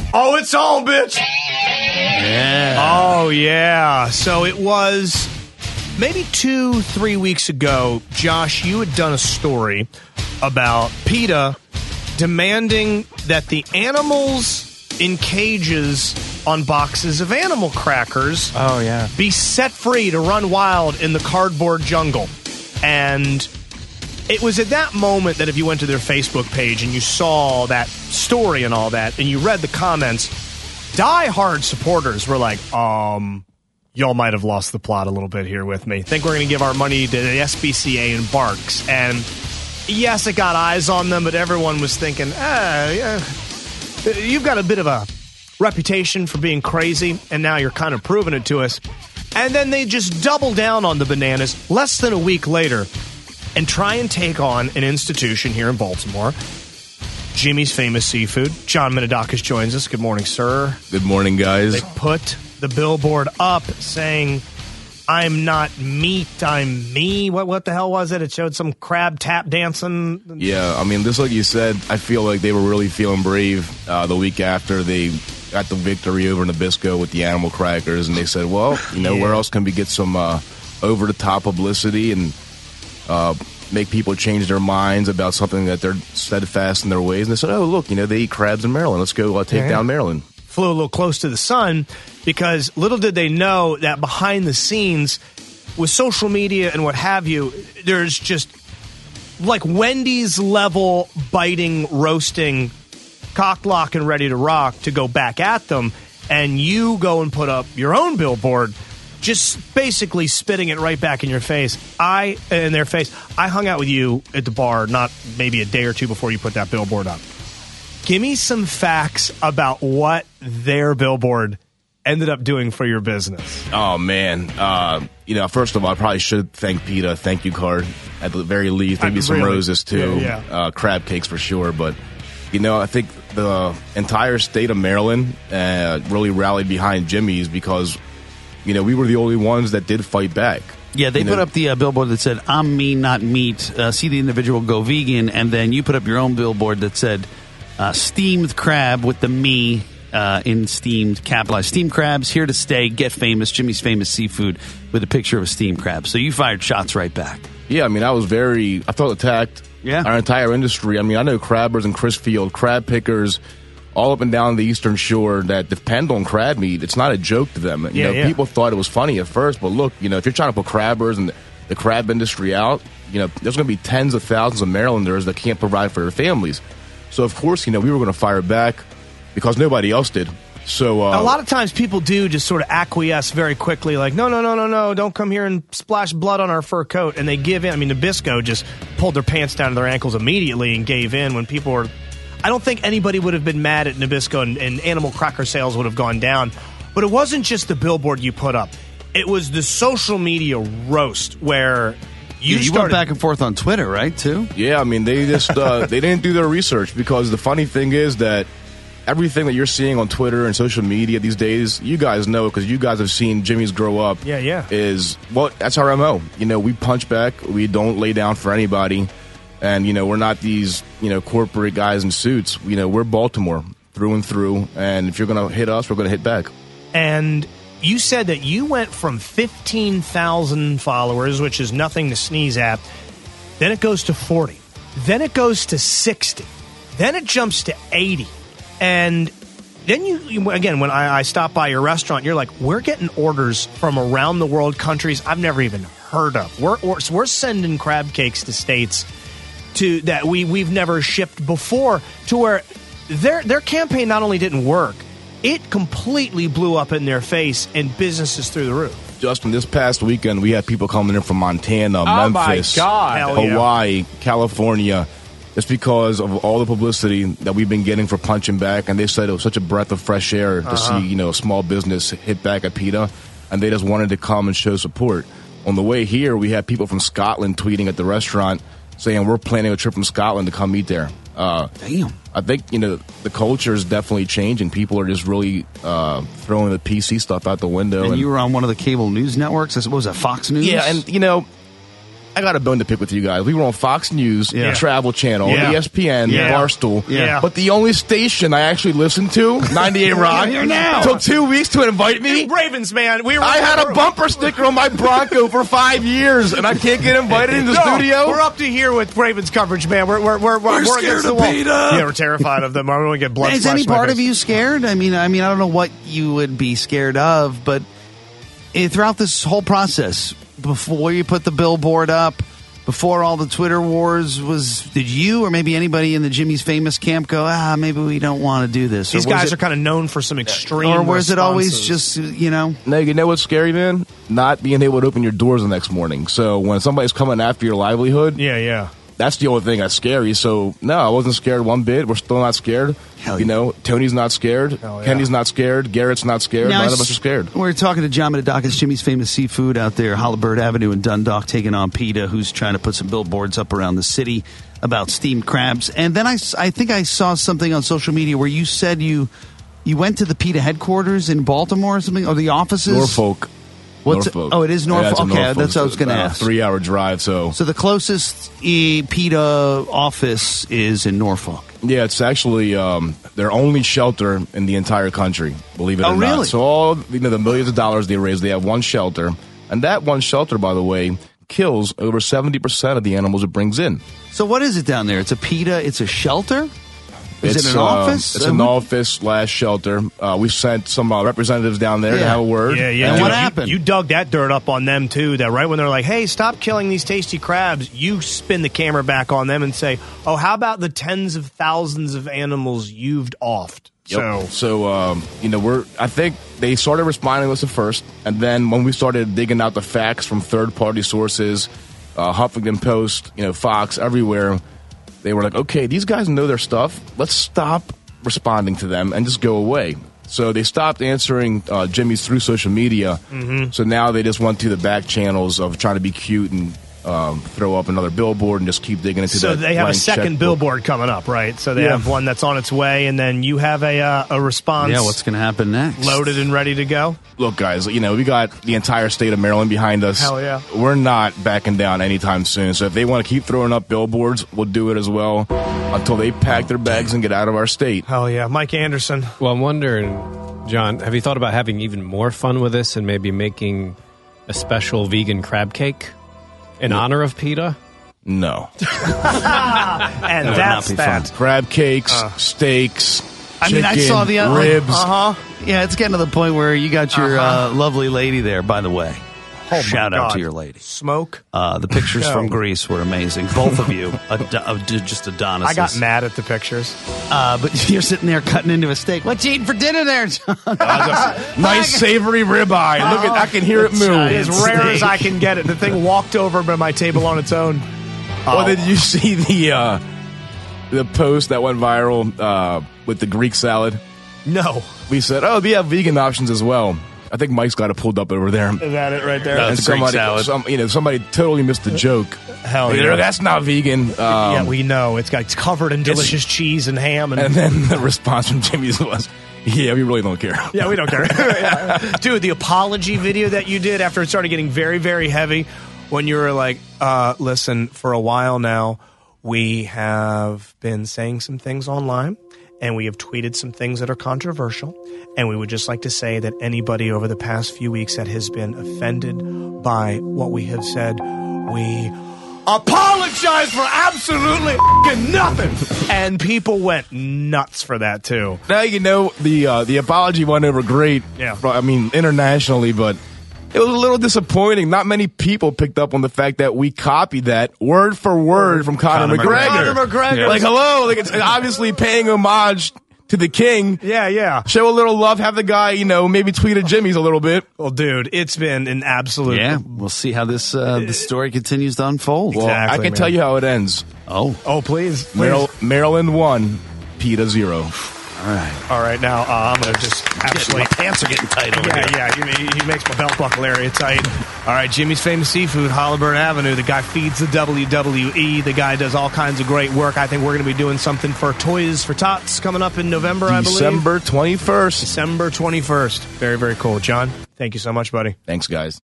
Oh, it's on, bitch. Yeah. Oh, yeah. So it was maybe 2-3 weeks ago, Josh, you had done a story about PETA demanding that the animals in cages on boxes of animal crackers be set free to run wild in the cardboard jungle. And it was at that moment that if you went to their Facebook page and you saw that story and all that, and you read the comments, die-hard supporters were like, y'all might have lost the plot a little bit here with me. Think we're going to give our money to the SPCA and Barks. And yes, it got eyes on them, but everyone was thinking, yeah, you've got a bit of a reputation for being crazy, and now you're kind of proving it to us. And then they just double down on the bananas less than a week later and try and take on an institution here in Baltimore, Jimmy's Famous Seafood. John Minadakis joins us. Good morning, sir. Good morning, guys. They put the billboard up saying, I'm not meat, I'm me. What the hell was it? It showed some crab tap dancing. Yeah, I mean, just like you said, I feel like they were really feeling brave the week after they got the victory over Nabisco with the animal crackers, and they said, well, where else can we get some over-the-top publicity and make people change their minds about something that they're steadfast in their ways? And they said, oh, look, they eat crabs in Maryland. Let's go take down Maryland. Flew a little close to the sun, because little did they know that behind the scenes with social media and what have you, there's just like Wendy's level biting, roasting, cock, lock, and ready to rock to go back at them. And you go and put up your own billboard, just basically spitting it right back in your face. In their face. I hung out with you at the bar not maybe a day or two before you put that billboard up. Give me some facts about what their billboard ended up doing for your business. Oh, man. First of all, I probably should thank PETA. Thank you card at the very least. Maybe some roses, too. Yeah. Crab cakes for sure. But, I think the entire state of Maryland really rallied behind Jimmy's because, we were the only ones that did fight back. Yeah, they put up the billboard that said, I'm me, not meat. See the individual, go vegan. And then you put up your own billboard that said, steamed crab with the me in steamed, capitalized. Steamed crabs, here to stay, get famous, Jimmy's Famous Seafood, with a picture of a steamed crab. So you fired shots right back. Yeah, I felt attacked. Yeah. Our entire industry. I know crabbers in Chrisfield, crab pickers, all up and down the Eastern Shore that depend on crab meat. It's not a joke to them. People thought it was funny at first, but look, if you're trying to put crabbers and the crab industry out, there's going to be tens of thousands of Marylanders that can't provide for their families. So, of course, we were going to fire back because nobody else did. So a lot of times people do just sort of acquiesce very quickly, like, no, don't come here and splash blood on our fur coat. And they give in. Nabisco just pulled their pants down to their ankles immediately and gave in when people were... I don't think anybody would have been mad at Nabisco and animal cracker sales would have gone down. But it wasn't just the billboard you put up. It was the social media roast where... You went back and forth on Twitter, right, too? Yeah, they just they didn't do their research, because the funny thing is that everything that you're seeing on Twitter and social media these days, you guys know, because you guys have seen Jimmy's grow up. Yeah. That's our MO. We punch back. We don't lay down for anybody. And, we're not these, corporate guys in suits. We're Baltimore through and through. And if you're going to hit us, we're going to hit back. And... you said that you went from 15,000 followers, which is nothing to sneeze at. Then it goes to 40. Then it goes to 60. Then it jumps to 80. And then you again, when I stop by your restaurant, you're like, we're getting orders from around the world, countries I've never even heard of. We're sending crab cakes to states that we've never shipped before, to where their campaign not only didn't work, it completely blew up in their face, and businesses through the roof. Justin, this past weekend, we had people coming in from Montana, Memphis, Hawaii, California, just because of all the publicity that we've been getting for punching back. And they said it was such a breath of fresh air to see, a small business hit back at PETA, and they just wanted to come and show support. On the way here, we had people from Scotland tweeting at the restaurant saying, we're planning a trip from Scotland to come eat there. Damn. I think, the culture is definitely changing. People are just really throwing the PC stuff out the window. And you were on one of the cable news networks? What was that, Fox News? Yeah, and, I got a bone to pick with you guys. We were on Fox News, Travel Channel, ESPN, Barstool. Yeah. But the only station I actually listened to, 98 Rock, Here now. took 2 weeks to invite me. Ravens, man. I had a bumper sticker on my Bronco for 5 years, and I can't get invited in the studio. We're up to here with Ravens coverage, man. We're scared against the of wall. Peter. Yeah, we're terrified of them. I don't want to get blood. Is any part of you scared? I mean, I don't know what you would be scared of, but throughout this whole process, before you put the billboard up, before all the Twitter wars did you or maybe anybody in the Jimmy's Famous camp go, maybe we don't want to do this? These guys are kind of known for some extreme Or was it always responses. just, No, you know what's scary, man? Not being able to open your doors the next morning. So when somebody's coming after your livelihood, Yeah. that's the only thing that's scary. So, no, I wasn't scared one bit. We're still not scared. Hell You know, Tony's not scared. Hell yeah. Kenny's not scared. Garrett's not scared. Now, None of us are scared. We're talking to John Menadakis, Jimmy's Famous Seafood out there, Holabird Avenue in Dundalk, taking on PETA, who's trying to put some billboards up around the city about steamed crabs. And then I think I saw something on social media where you said you went to the PETA headquarters in Baltimore or something, or the offices? Norfolk. Norfolk. Oh, it is Norfolk? Yeah, it's in Okay, Norfolk. that's what I was going to ask. A 3-hour drive, so So the closest PETA office is in Norfolk. yeah, it's actually their only shelter in the entire country, believe it or not. Really? So all the millions of dollars they raise, they have one shelter. And that one shelter, by the way, kills over 70% of the animals it brings in. So what is it down there? It's a PETA, it's a shelter? Is It's it an office? It's an office/shelter. We sent some representatives down there to have a word. Yeah. And Dude, what happened? You dug that dirt up on them, too, that right when they're like, hey, stop killing these tasty crabs, you spin the camera back on them and say, oh, how about the tens of thousands of animals you've offed? Yep. So I think they started responding to us at first, and then when we started digging out the facts from third-party sources, Huffington Post, Fox, everywhere, they were like, okay, these guys know their stuff. Let's stop responding to them and just go away. So they stopped answering Jimmy's through social media. Mm-hmm. So now they just went to the back channels of trying to be cute and throw up another billboard and just keep digging into that. So they have a second checkbook. billboard coming up, right? So they have one that's on its way, and then you have a response. Yeah, what's going to happen next? Loaded and ready to go. Look, guys, we got the entire state of Maryland behind us. Hell yeah. We're not backing down anytime soon. So if they want to keep throwing up billboards, we'll do it as well until they pack their bags and get out of our state. Hell yeah. Mike Anderson. Well, I'm wondering, John, have you thought about having even more fun with this and maybe making a special vegan crab cake in honor of PETA? No. And that's that. Crab cakes, steaks, chicken, I saw the ribs. Yeah, it's getting to the point where you got your lovely lady there, by the way. Oh, Shout my out God. to your lady. Smoke. The pictures No. from Greece were amazing. Both of you. Just Adonis. I got mad at the pictures. But you're sitting there cutting into a steak. What you eating for dinner there, John? Nice savory ribeye. Look at, I can hear it move. As rare as I can get it. The thing walked over by my table on its own. Well, did you see the post that went viral with the Greek salad? No. We said, we have vegan options as well. I think Mike's got it pulled up over there. Is that it right there? That's Greek salad. Somebody totally missed the joke. Hell yeah. That's not vegan. Yeah, we know. It's covered in delicious cheese and ham. And then the response from Jimmy's was, yeah, we really don't care. Yeah, we don't care. Yeah. Dude, the apology video that you did after it started getting very, very heavy, when you were like, listen, for a while now, we have been saying some things online, and we have tweeted some things that are controversial, and we would just like to say that anybody over the past few weeks that has been offended by what we have said, we apologize for absolutely nothing. And people went nuts for that, too. Now, the apology went over great. Yeah. I mean, internationally, but it was a little disappointing. Not many people picked up on the fact that we copied that word for word from Conor McGregor. Conor McGregor. Yeah. Like, hello. Like, it's obviously paying homage to the king. Yeah. Show a little love. Have the guy, maybe tweet at Jimmy's a little bit. Well, dude, it's been an absolute... Yeah, we'll see how this story continues to unfold. Well, Exactly, I can man. tell you how it ends. Oh, please. Maryland 1, PETA 0. All right, now I'm going to just absolutely... My pants are getting tight over here. Yeah, he makes my belt buckle area tight. All right, Jimmy's Famous Seafood, Holabird Avenue. The guy feeds the WWE. The guy does all kinds of great work. I think we're going to be doing something for Toys for Tots coming up in November, I believe. December 21st. December 21st. Very, very cool. John, thank you so much, buddy. Thanks, guys.